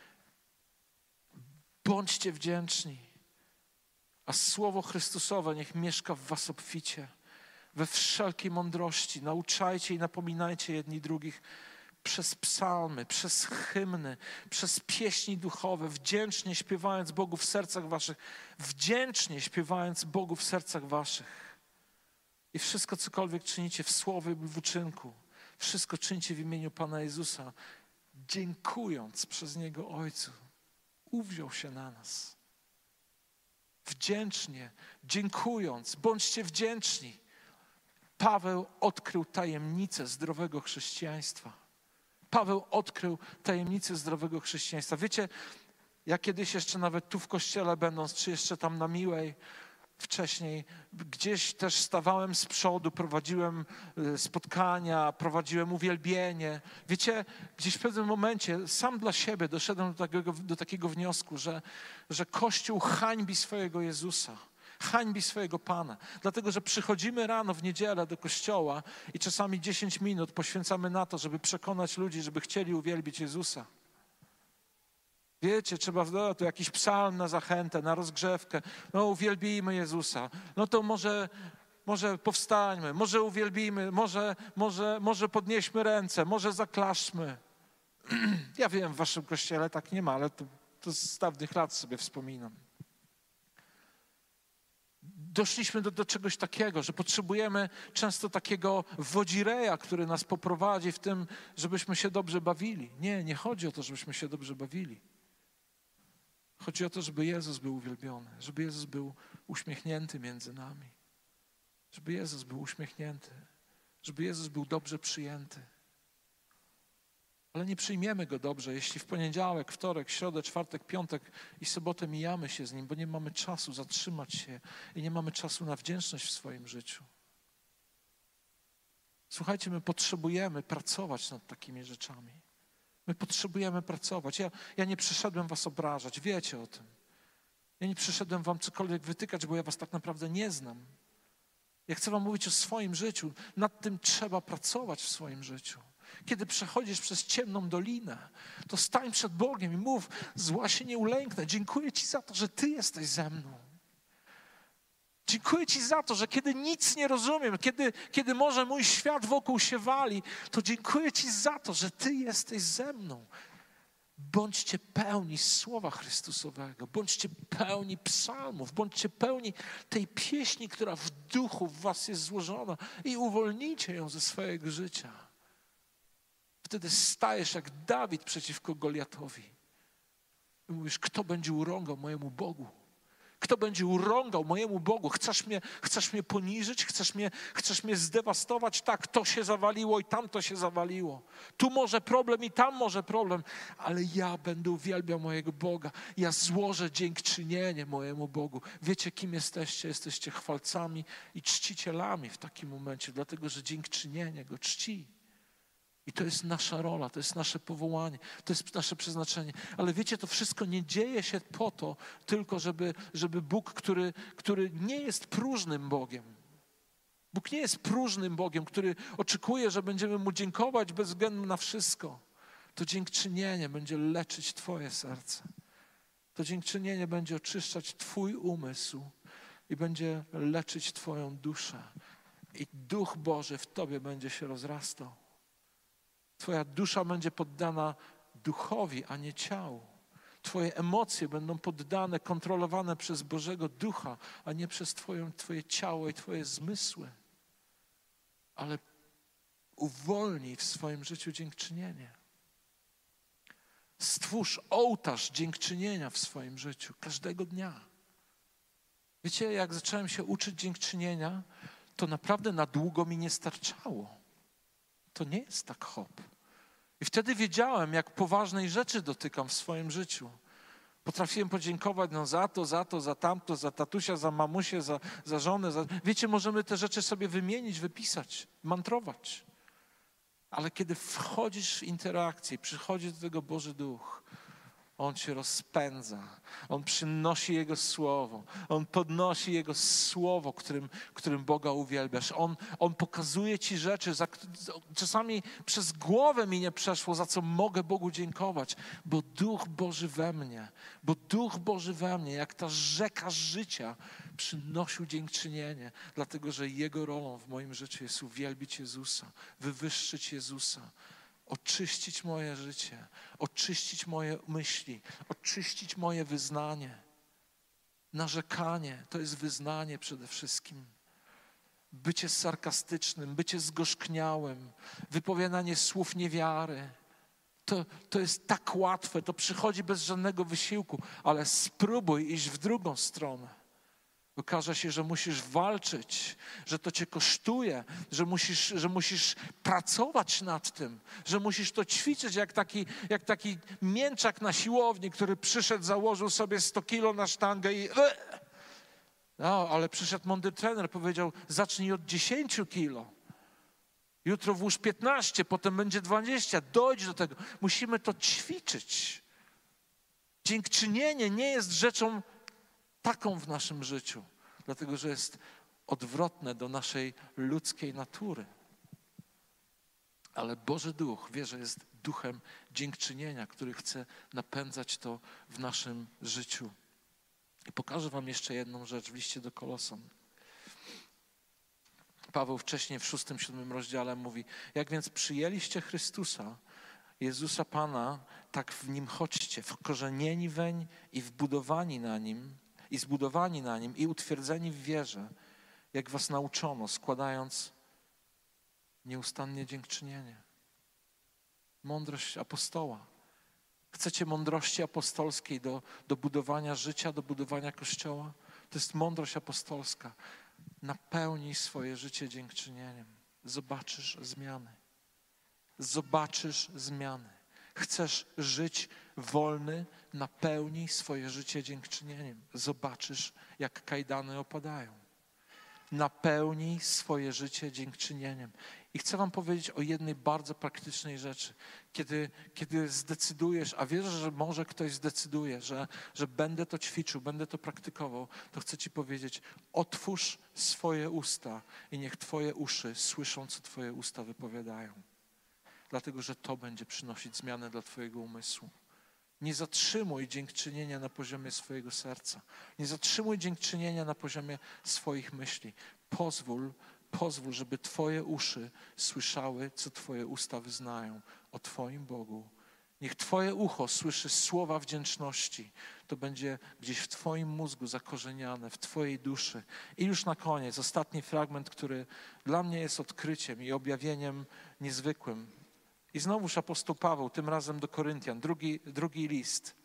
Bądźcie wdzięczni, a Słowo Chrystusowe niech mieszka w was obficie, we wszelkiej mądrości. Nauczajcie i napominajcie jedni drugich przez psalmy, przez hymny, przez pieśni duchowe, wdzięcznie śpiewając Bogu w sercach waszych, wdzięcznie śpiewając Bogu w sercach waszych. I wszystko, cokolwiek czynicie w słowie lub w uczynku, wszystko czyńcie w imieniu Pana Jezusa, dziękując przez Niego Ojcu. Uwziął się na nas. Wdzięcznie, dziękując, bądźcie wdzięczni. Paweł odkrył tajemnicę zdrowego chrześcijaństwa. Paweł odkrył tajemnicę zdrowego chrześcijaństwa. Wiecie, ja kiedyś jeszcze nawet tu w kościele będąc, czy jeszcze tam na Miłej, wcześniej gdzieś też stawałem z przodu, prowadziłem spotkania, prowadziłem uwielbienie. Wiecie, gdzieś w pewnym momencie sam dla siebie doszedłem do takiego, do takiego wniosku, że, że Kościół hańbi swojego Jezusa, hańbi swojego Pana. Dlatego, że przychodzimy rano w niedzielę do kościoła i czasami dziesięć minut poświęcamy na to, żeby przekonać ludzi, żeby chcieli uwielbić Jezusa. Wiecie, trzeba no, to jakiś psalm na zachętę, na rozgrzewkę. No uwielbijmy Jezusa. No to może, może powstańmy, może uwielbijmy, może, może, może podnieśmy ręce, może zaklaszmy. Ja wiem, w waszym kościele tak nie ma, ale to, to z dawnych lat sobie wspominam. Doszliśmy do, do czegoś takiego, że potrzebujemy często takiego wodzireja, który nas poprowadzi w tym, żebyśmy się dobrze bawili. Nie, nie chodzi o to, żebyśmy się dobrze bawili. Chodzi o to, żeby Jezus był uwielbiony, żeby Jezus był uśmiechnięty między nami, żeby Jezus był uśmiechnięty, żeby Jezus był dobrze przyjęty. Ale nie przyjmiemy Go dobrze, jeśli w poniedziałek, wtorek, środę, czwartek, piątek i sobotę mijamy się z Nim, bo nie mamy czasu zatrzymać się i nie mamy czasu na wdzięczność w swoim życiu. Słuchajcie, my potrzebujemy pracować nad takimi rzeczami. My potrzebujemy pracować. Ja, ja nie przyszedłem was obrażać, wiecie o tym. Ja nie przyszedłem wam cokolwiek wytykać, bo ja was tak naprawdę nie znam. Ja chcę wam mówić o swoim życiu. Nad tym trzeba pracować w swoim życiu. Kiedy przechodzisz przez ciemną dolinę, to stań przed Bogiem i mów, zła się nie ulęknę. Dziękuję Ci za to, że Ty jesteś ze mną. Dziękuję Ci za to, że kiedy nic nie rozumiem, kiedy, kiedy może mój świat wokół się wali, to dziękuję Ci za to, że Ty jesteś ze mną. Bądźcie pełni Słowa Chrystusowego, bądźcie pełni psalmów, bądźcie pełni tej pieśni, która w duchu w was jest złożona i uwolnijcie ją ze swojego życia. Wtedy stajesz jak Dawid przeciwko Goliatowi i mówisz, kto będzie urągał mojemu Bogu? Kto będzie urągał mojemu Bogu? Chcesz mnie, chcesz mnie poniżyć? Chcesz mnie, chcesz mnie zdewastować? Tak, to się zawaliło i tamto się zawaliło. Tu może problem i tam może problem, ale ja będę uwielbiał mojego Boga. Ja złożę dziękczynienie mojemu Bogu. Wiecie, kim jesteście? Jesteście chwalcami i czcicielami w takim momencie, dlatego że dziękczynienie Go czci. I to jest nasza rola, to jest nasze powołanie, to jest nasze przeznaczenie. Ale wiecie, to wszystko nie dzieje się po to tylko, żeby, żeby Bóg, który, który nie jest próżnym Bogiem. Bóg nie jest próżnym Bogiem, który oczekuje, że będziemy Mu dziękować bez względu na wszystko. To dziękczynienie będzie leczyć Twoje serce. To dziękczynienie będzie oczyszczać Twój umysł i będzie leczyć Twoją duszę. I Duch Boży w Tobie będzie się rozrastał. Twoja dusza będzie poddana duchowi, a nie ciału. Twoje emocje będą poddane, kontrolowane przez Bożego Ducha, a nie przez twoje, twoje ciało i Twoje zmysły. Ale uwolnij w swoim życiu dziękczynienie. Stwórz ołtarz dziękczynienia w swoim życiu, każdego dnia. Wiecie, jak zacząłem się uczyć dziękczynienia, to naprawdę na długo mi nie starczało. To nie jest tak hop. I wtedy wiedziałem, jak poważnej rzeczy dotykam w swoim życiu. Potrafiłem podziękować no, za to, za to, za tamto, za tatusia, za mamusię, za, za żonę. Za... Wiecie, możemy te rzeczy sobie wymienić, wypisać, mantrować. Ale kiedy wchodzisz w interakcję, przychodzi do tego Boży Duch, On cię rozpędza, On przynosi Jego Słowo, On podnosi Jego Słowo, którym, którym Boga uwielbiasz. On, on pokazuje ci rzeczy, za, czasami przez głowę mi nie przeszło, za co mogę Bogu dziękować, bo Duch Boży we mnie, bo Duch Boży we mnie, jak ta rzeka życia, przynosił dziękczynienie, dlatego że Jego rolą w moim życiu jest uwielbić Jezusa, wywyższyć Jezusa, oczyścić moje życie, oczyścić moje myśli, oczyścić moje wyznanie. Narzekanie to jest wyznanie przede wszystkim. Bycie sarkastycznym, bycie zgorzkniałym, wypowiadanie słów niewiary. To, to jest tak łatwe, to przychodzi bez żadnego wysiłku, ale spróbuj iść w drugą stronę. Okaże się, że musisz walczyć, że to cię kosztuje, że musisz, że musisz pracować nad tym, że musisz to ćwiczyć jak taki, jak taki mięczak na siłowni, który przyszedł, założył sobie sto kilo na sztangę i... No, ale przyszedł mądry trener, powiedział, zacznij od dziesięciu kilo. Jutro włóż piętnaście, potem będzie dwadzieścia. Dojdź do tego. Musimy to ćwiczyć. Dziękczynienie nie jest rzeczą taką w naszym życiu, dlatego że jest odwrotne do naszej ludzkiej natury. Ale Boży Duch wie, że jest duchem dziękczynienia, który chce napędzać to w naszym życiu. I pokażę wam jeszcze jedną rzecz w liście do Kolosan. Paweł wcześniej w szóstym, siódmym rozdziale mówi, jak więc przyjęliście Chrystusa, Jezusa Pana, tak w Nim chodźcie, wkorzenieni weń i wbudowani na Nim, i zbudowani na Nim, i utwierdzeni w wierze, jak was nauczono, składając nieustannie dziękczynienie. Mądrość apostoła. Chcecie mądrości apostolskiej do, do budowania życia, do budowania Kościoła? To jest mądrość apostolska. Napełnij swoje życie dziękczynieniem. Zobaczysz zmiany. Zobaczysz zmiany. Chcesz żyć wolny, napełnij swoje życie dziękczynieniem. Zobaczysz, jak kajdany opadają. Napełnij swoje życie dziękczynieniem. I chcę wam powiedzieć o jednej bardzo praktycznej rzeczy. Kiedy, kiedy zdecydujesz, a wierzę, że może ktoś zdecyduje, że, że będę to ćwiczył, będę to praktykował, to chcę ci powiedzieć, otwórz swoje usta i niech twoje uszy słyszą, co twoje usta wypowiadają. Dlatego, że to będzie przynosić zmianę dla twojego umysłu. Nie zatrzymuj dziękczynienia na poziomie swojego serca. Nie zatrzymuj dziękczynienia na poziomie swoich myśli. Pozwól, pozwól, żeby twoje uszy słyszały, co twoje usta wyznają o twoim Bogu. Niech twoje ucho słyszy słowa wdzięczności. To będzie gdzieś w twoim mózgu zakorzeniane, w twojej duszy. I już na koniec, ostatni fragment, który dla mnie jest odkryciem i objawieniem niezwykłym. I znowuż apostoł Paweł, tym razem do Koryntian, drugi, drugi list.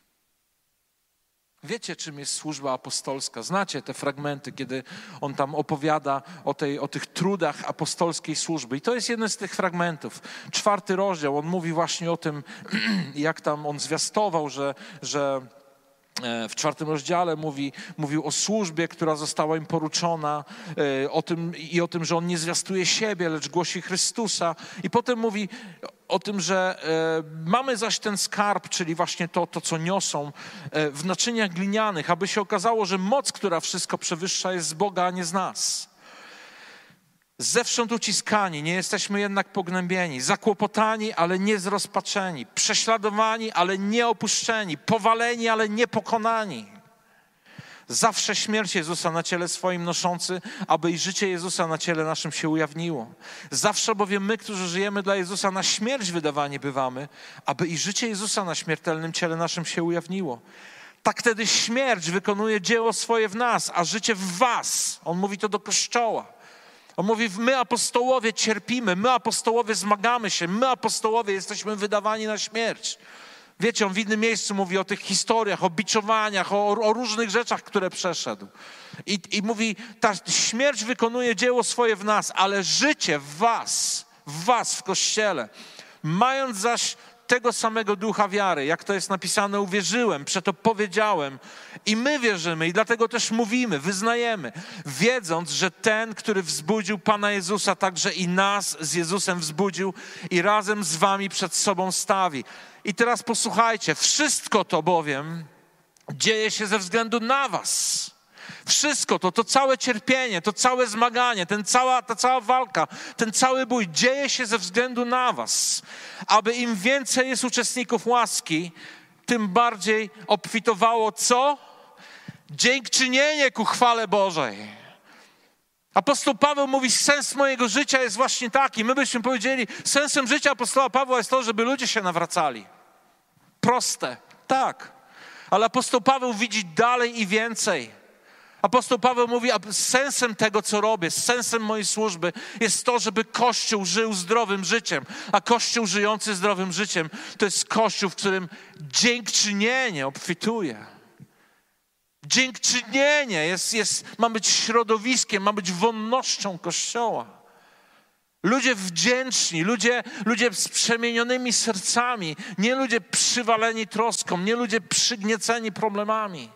Wiecie, czym jest służba apostolska. Znacie te fragmenty, kiedy on tam opowiada o, tej, o tych trudach apostolskiej służby. I to jest jeden z tych fragmentów. Czwarty rozdział, on mówi właśnie o tym, jak tam on zwiastował, że... że w czwartym rozdziale mówi, mówił o służbie, która została im poruczona, o tym, i o tym, że on nie zwiastuje siebie, lecz głosi Chrystusa. I potem mówi o tym, że mamy zaś ten skarb, czyli właśnie to, to co niosą w naczyniach glinianych, aby się okazało, że moc, która wszystko przewyższa, jest z Boga, a nie z nas. Zewsząd uciskani, nie jesteśmy jednak pognębieni, zakłopotani, ale nie zrozpaczeni, prześladowani, ale nie opuszczeni, powaleni, ale nie pokonani. Zawsze śmierć Jezusa na ciele swoim noszący, aby i życie Jezusa na ciele naszym się ujawniło. Zawsze bowiem my, którzy żyjemy dla Jezusa, na śmierć wydawani bywamy, aby i życie Jezusa na śmiertelnym ciele naszym się ujawniło. Tak wtedy śmierć wykonuje dzieło swoje w nas, a życie w was. On mówi to do Kościoła. On mówi, my apostołowie cierpimy, my apostołowie zmagamy się, my apostołowie jesteśmy wydawani na śmierć. Wiecie, on w innym miejscu mówi o tych historiach, o biczowaniach, o, o różnych rzeczach, które przeszedł. I, I mówi, ta śmierć wykonuje dzieło swoje w nas, ale życie w was, w was, w Kościele. Mając zaś tego samego ducha wiary. Jak to jest napisane, uwierzyłem, przeto powiedziałem. I my wierzymy i dlatego też mówimy, wyznajemy, wiedząc, że ten, który wzbudził Pana Jezusa, także i nas z Jezusem wzbudził i razem z wami przed sobą stawi. I teraz posłuchajcie, wszystko to bowiem dzieje się ze względu na was. Wszystko to, to całe cierpienie, to całe zmaganie, ten cała, ta cała walka, ten cały bój dzieje się ze względu na was. Aby im więcej jest uczestników łaski, tym bardziej obfitowało co? Dziękczynienie ku chwale Bożej. Apostoł Paweł mówi, sens mojego życia jest właśnie taki. My byśmy powiedzieli, sensem życia apostoła Pawła jest to, żeby ludzie się nawracali. Proste, tak. Ale apostoł Paweł widzi dalej i więcej. Apostoł Paweł mówi, a sensem tego, co robię, sensem mojej służby jest to, żeby Kościół żył zdrowym życiem. A Kościół żyjący zdrowym życiem to jest Kościół, w którym dziękczynienie obfituje. Dziękczynienie jest, jest, ma być środowiskiem, ma być wonnością Kościoła. Ludzie wdzięczni, ludzie, ludzie z przemienionymi sercami, nie ludzie przywaleni troską, nie ludzie przygnieceni problemami.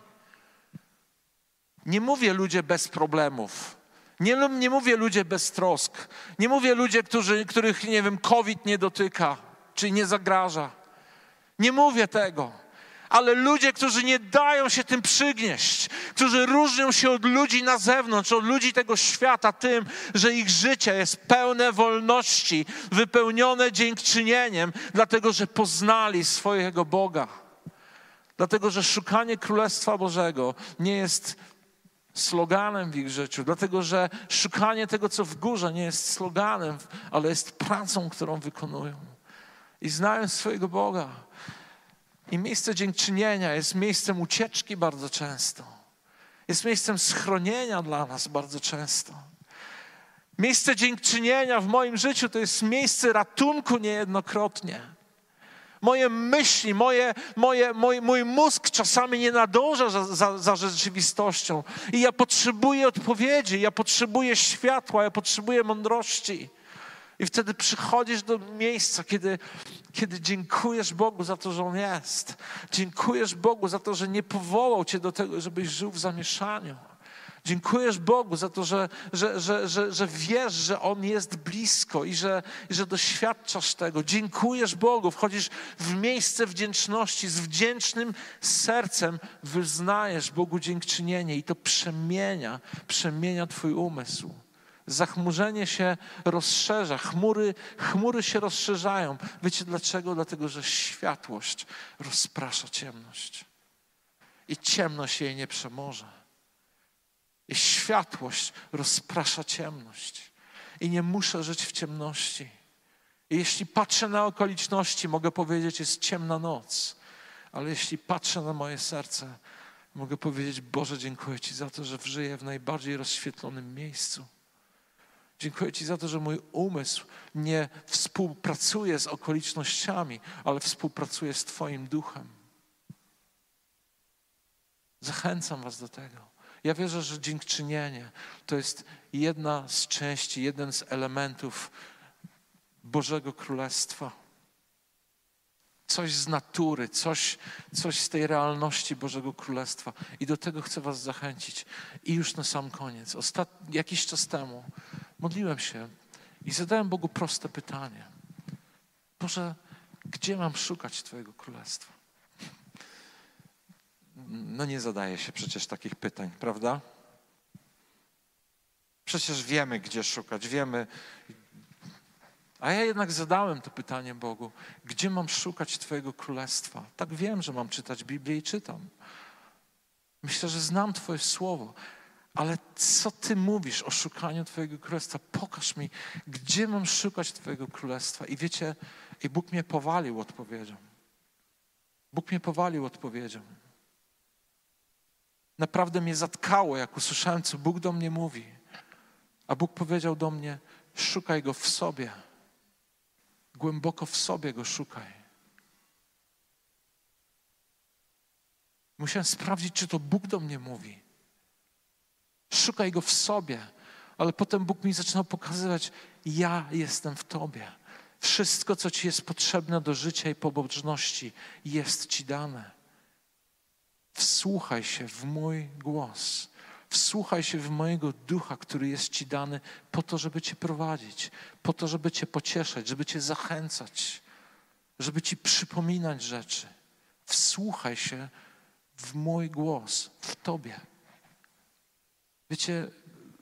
Nie mówię ludzie bez problemów. Nie, nie mówię ludzie bez trosk. Nie mówię ludzie, którzy, których, nie wiem, COVID nie dotyka, czy nie zagraża. Nie mówię tego. Ale ludzie, którzy nie dają się tym przygnieść, którzy różnią się od ludzi na zewnątrz, od ludzi tego świata tym, że ich życie jest pełne wolności, wypełnione dziękczynieniem, dlatego że poznali swojego Boga. Dlatego, że szukanie Królestwa Bożego nie jest sloganem w ich życiu, dlatego, że szukanie tego, co w górze, nie jest sloganem, ale jest pracą, którą wykonują. I znają swojego Boga. I miejsce dziękczynienia jest miejscem ucieczki bardzo często. Jest miejscem schronienia dla nas bardzo często. Miejsce dziękczynienia w moim życiu to jest miejsce ratunku niejednokrotnie. Moje myśli, moje, moje, mój, mój mózg czasami nie nadąża za, za, za rzeczywistością. I ja potrzebuję odpowiedzi, ja potrzebuję światła, ja potrzebuję mądrości. I wtedy przychodzisz do miejsca, kiedy, kiedy dziękujesz Bogu za to, że On jest. Dziękujesz Bogu za to, że nie powołał cię do tego, żebyś żył w zamieszaniu. Dziękujesz Bogu za to, że, że, że, że, że wiesz, że On jest blisko i że, i że doświadczasz tego. Dziękujesz Bogu, wchodzisz w miejsce wdzięczności, z wdzięcznym sercem wyznajesz Bogu dziękczynienie i to przemienia, przemienia twój umysł. Zachmurzenie się rozszerza, chmury, chmury się rozszerzają. Wiecie dlaczego? Dlatego, że światłość rozprasza ciemność i ciemność jej nie przemoże. I światłość rozprasza ciemność. I nie muszę żyć w ciemności. I jeśli patrzę na okoliczności, mogę powiedzieć, jest ciemna noc. Ale jeśli patrzę na moje serce, mogę powiedzieć, Boże, dziękuję Ci za to, że żyję w najbardziej rozświetlonym miejscu. Dziękuję Ci za to, że mój umysł nie współpracuje z okolicznościami, ale współpracuje z Twoim duchem. Zachęcam was do tego. Ja wierzę, że dziękczynienie to jest jedna z części, jeden z elementów Bożego Królestwa. Coś z natury, coś, coś z tej realności Bożego Królestwa. I do tego chcę was zachęcić. I już na sam koniec. Ostat... Jakiś czas temu modliłem się i zadałem Bogu proste pytanie. Boże, gdzie mam szukać Twojego Królestwa? No nie zadaje się przecież takich pytań, prawda? Przecież wiemy, gdzie szukać, wiemy. A ja jednak zadałem to pytanie Bogu. Gdzie mam szukać Twojego Królestwa? Tak wiem, że mam czytać Biblię i czytam. Myślę, że znam Twoje słowo. Ale co Ty mówisz o szukaniu Twojego Królestwa? Pokaż mi, gdzie mam szukać Twojego Królestwa. I wiecie, i Bóg mnie powalił odpowiedzią. Bóg mnie powalił odpowiedzią. Naprawdę mnie zatkało, jak usłyszałem, co Bóg do mnie mówi. A Bóg powiedział do mnie, szukaj Go w sobie. Głęboko w sobie Go szukaj. Musiałem sprawdzić, czy to Bóg do mnie mówi. Szukaj Go w sobie. Ale potem Bóg mi zaczynał pokazywać, ja jestem w Tobie. Wszystko, co Ci jest potrzebne do życia i pobożności, jest Ci dane. Wsłuchaj się w mój głos. Wsłuchaj się w mojego ducha, który jest Ci dany po to, żeby Cię prowadzić, po to, żeby Cię pocieszać, żeby Cię zachęcać, żeby Ci przypominać rzeczy. Wsłuchaj się w mój głos, w Tobie. Wiecie,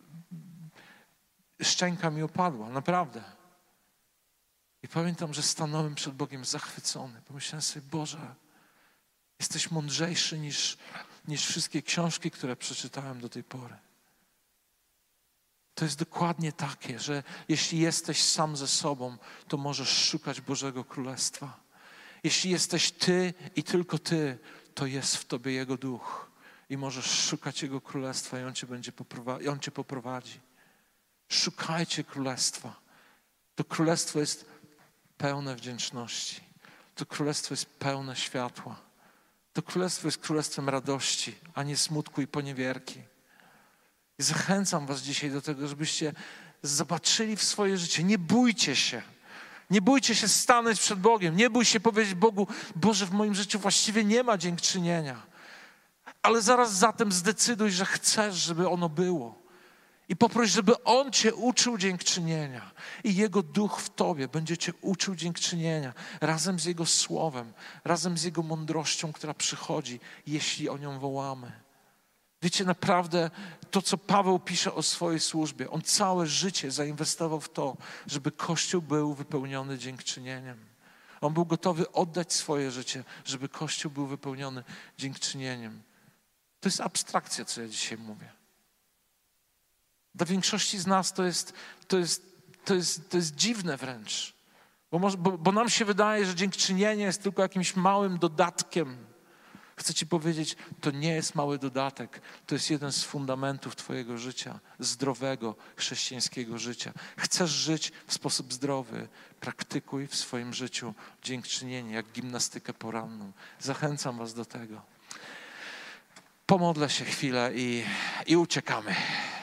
szczęka mi opadła, naprawdę. I pamiętam, że stanąłem przed Bogiem zachwycony. Pomyślałem sobie, Boże, jesteś mądrzejszy niż, niż wszystkie książki, które przeczytałem do tej pory. To jest dokładnie takie, że jeśli jesteś sam ze sobą, to możesz szukać Bożego Królestwa. Jeśli jesteś Ty i tylko Ty, to jest w Tobie Jego Duch. I możesz szukać Jego Królestwa i On Cię będzie poprowadzi, On Cię poprowadzi. Szukajcie Królestwa. To Królestwo jest pełne wdzięczności. To Królestwo jest pełne światła. To Królestwo jest Królestwem radości, a nie smutku i poniewierki. I zachęcam was dzisiaj do tego, żebyście zobaczyli w swoje życie. Nie bójcie się. Nie bójcie się stanąć przed Bogiem. Nie bój się powiedzieć Bogu, Boże, w moim życiu właściwie nie ma dziękczynienia. Ale zaraz zatem zdecyduj, że chcesz, żeby ono było. I poproś, żeby On Cię uczył dziękczynienia. I Jego Duch w Tobie będzie Cię uczył dziękczynienia. Razem z Jego Słowem, razem z Jego mądrością, która przychodzi, jeśli o nią wołamy. Wiecie, naprawdę to, co Paweł pisze o swojej służbie, on całe życie zainwestował w to, żeby Kościół był wypełniony dziękczynieniem. On był gotowy oddać swoje życie, żeby Kościół był wypełniony dziękczynieniem. To jest abstrakcja, co ja dzisiaj mówię. Dla większości z nas to jest, to jest, to jest, to jest dziwne wręcz. Bo, może, bo, bo nam się wydaje, że dziękczynienie jest tylko jakimś małym dodatkiem. Chcę Ci powiedzieć, to nie jest mały dodatek. To jest jeden z fundamentów Twojego życia, zdrowego, chrześcijańskiego życia. Chcesz żyć w sposób zdrowy, praktykuj w swoim życiu dziękczynienie, jak gimnastykę poranną. Zachęcam Was do tego. Pomodlę się chwilę i, i uciekamy.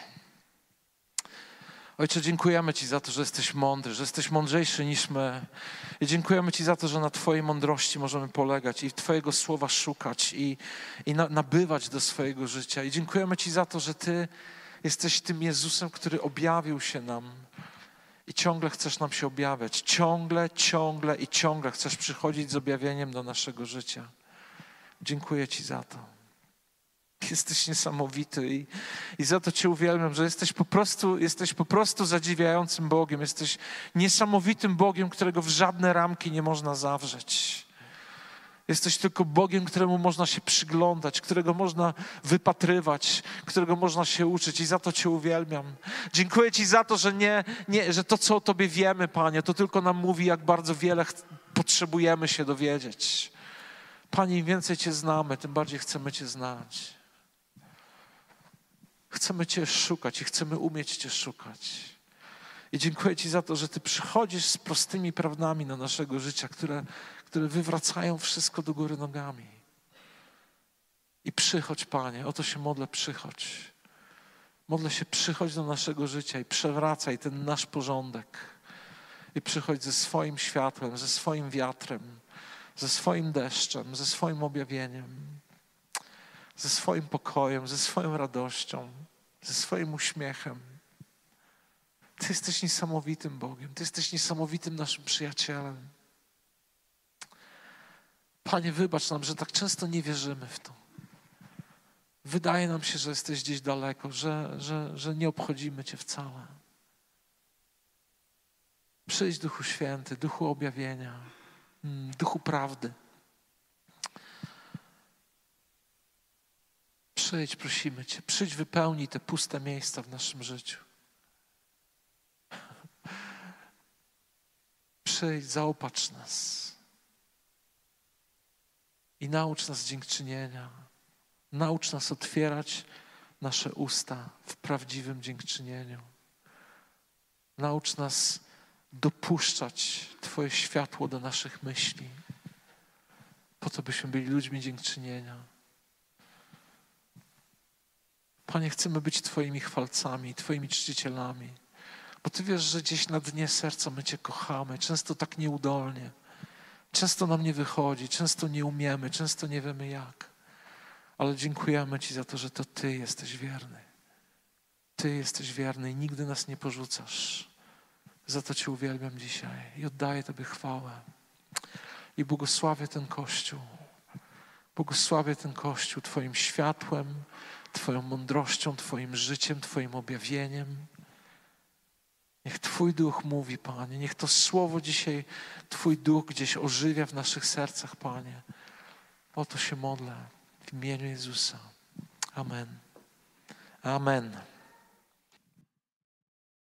Ojcze, dziękujemy Ci za to, że jesteś mądry, że jesteś mądrzejszy niż my. I dziękujemy Ci za to, że na Twojej mądrości możemy polegać i Twojego słowa szukać i, i na, nabywać do swojego życia. I dziękujemy Ci za to, że Ty jesteś tym Jezusem, który objawił się nam i ciągle chcesz nam się objawiać. Ciągle, ciągle i ciągle chcesz przychodzić z objawieniem do naszego życia. Dziękuję Ci za to. Jesteś niesamowity i, i za to Cię uwielbiam, że jesteś po prostu, jesteś po prostu zadziwiającym Bogiem. Jesteś niesamowitym Bogiem, którego w żadne ramki nie można zawrzeć. Jesteś tylko Bogiem, któremu można się przyglądać, którego można wypatrywać, którego można się uczyć i za to Cię uwielbiam. Dziękuję Ci za to, że, nie, nie, że to, co o Tobie wiemy, Panie, to tylko nam mówi, jak bardzo wiele ch- potrzebujemy się dowiedzieć. Panie, im więcej Cię znamy, tym bardziej chcemy Cię znać. Chcemy Cię szukać i chcemy umieć Cię szukać. I dziękuję Ci za to, że Ty przychodzisz z prostymi prawdami do naszego życia, które, które wywracają wszystko do góry nogami. I przychodź, Panie, o to się modlę, przychodź. Modlę się, przychodź do naszego życia i przewracaj ten nasz porządek. I przychodź ze swoim światłem, ze swoim wiatrem, ze swoim deszczem, ze swoim objawieniem, ze swoim pokojem, ze swoją radością, ze swoim uśmiechem. Ty jesteś niesamowitym Bogiem. Ty jesteś niesamowitym naszym przyjacielem. Panie, wybacz nam, że tak często nie wierzymy w to. Wydaje nam się, że jesteś gdzieś daleko, że, że, że nie obchodzimy Cię wcale. Przyjdź, Duchu Święty, Duchu objawienia, Duchu prawdy. Przyjdź, prosimy Cię, przyjdź, wypełnij te puste miejsca w naszym życiu. Przyjdź, zaopatrz nas i naucz nas dziękczynienia. Naucz nas otwierać nasze usta w prawdziwym dziękczynieniu. Naucz nas dopuszczać Twoje światło do naszych myśli, po to, byśmy byli ludźmi dziękczynienia. Panie, chcemy być Twoimi chwalcami, Twoimi czcicielami. Bo Ty wiesz, że gdzieś na dnie serca my Cię kochamy, często tak nieudolnie. Często nam nie wychodzi, często nie umiemy, często nie wiemy jak. Ale dziękujemy Ci za to, że to Ty jesteś wierny. Ty jesteś wierny i nigdy nas nie porzucasz. Za to Cię uwielbiam dzisiaj i oddaję Tobie chwałę. I błogosławię ten Kościół. Błogosławię ten Kościół Twoim światłem, Twoją mądrością, Twoim życiem, Twoim objawieniem. Niech Twój Duch mówi, Panie. Niech to słowo dzisiaj Twój Duch gdzieś ożywia w naszych sercach, Panie. O to się modlę w imieniu Jezusa. Amen. Amen.